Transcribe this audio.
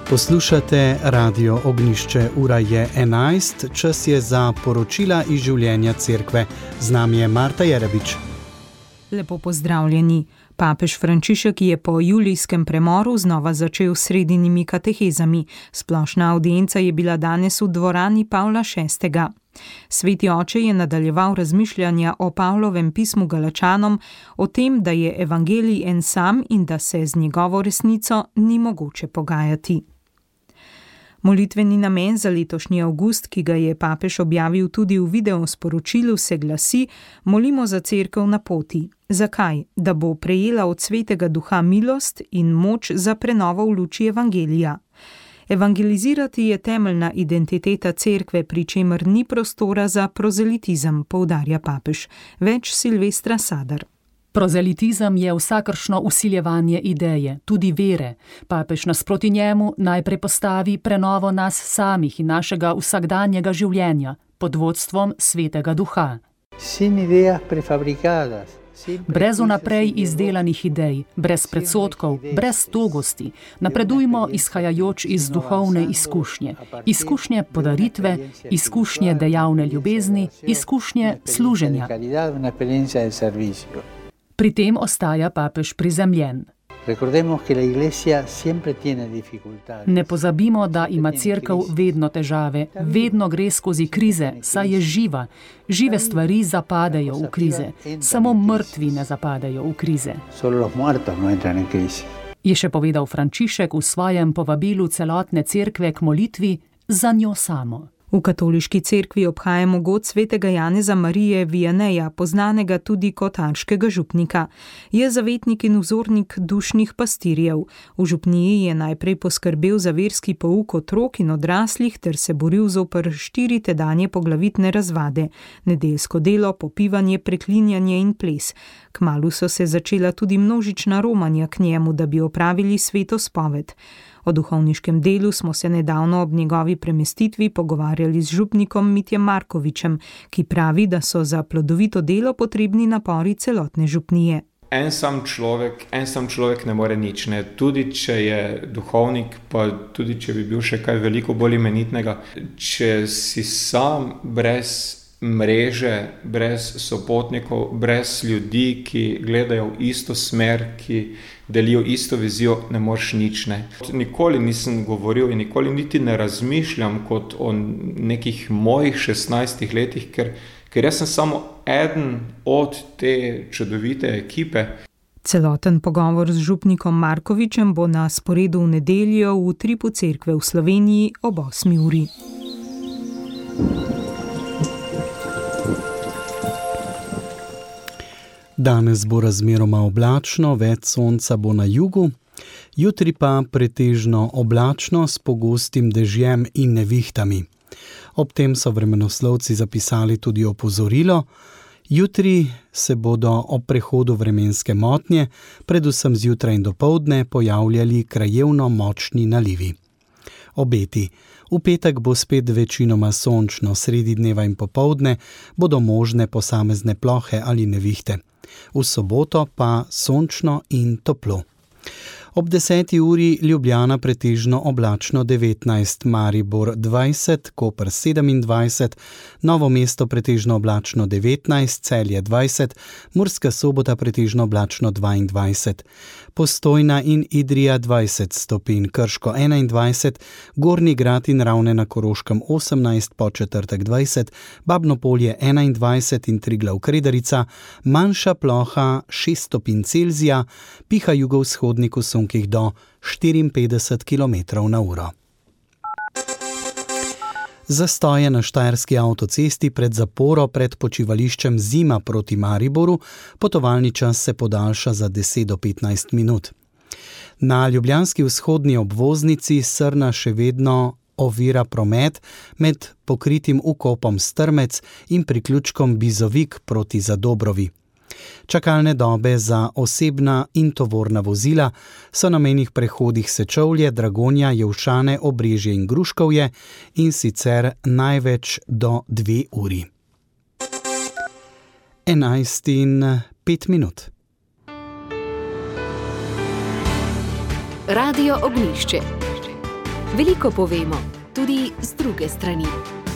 Poslušate Radio Ognjišče, ura je 11, čas je za poročila iz življenja cerkve. Z nami je Marta Jerebič. Lepo pozdravljeni. Papež Frančišek je po julijskem premoru znova začel s sredinimi katehezami. Splošna avdienca je bila danes v dvorani Pavla VI. Sveti oče je nadaljeval razmišljanja o Pavlovem pismu Galačanom, o tem, da je evangelij en sam in da se z njegovo resnico ni mogoče pogajati. Molitveni namen za letošnji avgust, ki ga je papež objavil tudi v videosporočilu, se glasi: molimo za cerkev na poti. Zakaj? Da bo prejela od Svetega Duha milost in moč za prenovo v luči evangelija. Evangelizirati je temeljna identiteta cerkve, pri čemer ni prostora za prozelitizem, poudarja papež. Več Silvestra Sadar. Prozelitizem je vsakršno vsiljevanje ideje, tudi vere. Papež nasproti njemu najprej postavi prenovo nas samih in našega vsakdanjega življenja pod vodstvom Svetega Duha. Brez vnaprej izdelanih idej, brez predsodkov, brez togosti, napredujmo izhajajoč iz duhovne izkušnje. Izkušnje podaritve, izkušnje dejavne ljubezni, izkušnje služenja. Pri tem ostaja papež prizemljen. Ne pozabimo, da ima cerkev vedno težave, vedno gre skozi krize, saj je živa. Žive stvari zapadejo v krize, samo mrtvi ne zapadejo v krize. Je še povedal Frančišek v svojem povabilu celotne cerkve k molitvi za njo samo. V katoliški cerkvi obhajamo god svetega Janeza Marije Vianeja, poznanega tudi kot arškega župnika. Je zavetnik in vzornik dušnih pastirjev. V župniji je najprej poskrbel za verski pouk otrok in odraslih ter se boril zoper 4 tedanje poglavitne razvade: nedeljsko delo, popivanje, preklinjanje in ples. Kmalu so se začela tudi množična romanja k njemu, da bi opravili sveto spoved. O duhovniškem delu smo se nedavno ob njegovi premestitvi pogovarjali z župnikom Mitjem Markovičem, ki pravi, da so za plodovito delo potrebni napori celotne župnije. En sam človek ne more nič, ne. Tudi če je duhovnik, pa tudi če bi bil še kaj veliko bolj imenitnega, če si sam brez mreže, brez sopotnikov, brez ljudi, ki gledajo v isto smer, ki delijo isto vizijo, ne moreš nič, ne. Nikoli nisem govoril in nikoli niti ne razmišljam kot o nekih mojih 16 letih, ker jaz sem samo eden od te čudovite ekipe. Celoten pogovor z župnikom Markovičem bo na sporedu v nedeljo v utripu cerkve v Sloveniji ob 8. uri. Danes bo razmeroma oblačno, več sonca bo na jugu, jutri pa pretežno oblačno s pogostim dežjem in nevihtami. Ob tem so vremenoslovci zapisali tudi opozorilo: jutri se bodo ob prehodu vremenske motnje, predvsem zjutraj in dopoldne, pojavljali krajevno močni nalivi. Obeti. V petek bo spet večinoma sončno, sredi dneva in popoldne bodo možne posamezne plohe ali nevihte. V soboto pa sončno in toplo. Ob 10. uri Ljubljana pretežno oblačno 19, Maribor 20, Koper 27, Novo mesto pretežno oblačno 19, Celje 20, Murska Sobota pretežno oblačno 22, Postojna in Idrija 20 stopinj, Krško 21, Gornji Grad in Ravne na Koroškem 18, Podčetrtek 20, Babno Polje 21 in Triglav Kredarica, manjša ploha 6 stopinj Celzija, piha jugovzhodnik v sunkih do 54 km/h. Zastoje na štajerski avtocesti pred zaporo pred počivališčem Zima proti Mariboru, potovalni čas se podaljša za 10 do 15 minut. Na ljubljanski vzhodni obvoznici Srna še vedno ovira promet med pokritim vkopom Strmec in priključkom Bizovik proti Zadobrovi. Čakalne dobe za osebna in tovorna vozila so na mejnih prehodih Sečovlje, Dragonja, Jevšane, Obrežje in Gruškovje, in sicer največ do 2 uri. 11:05. Radio Ognjišče. Veliko povemo, tudi z druge strani.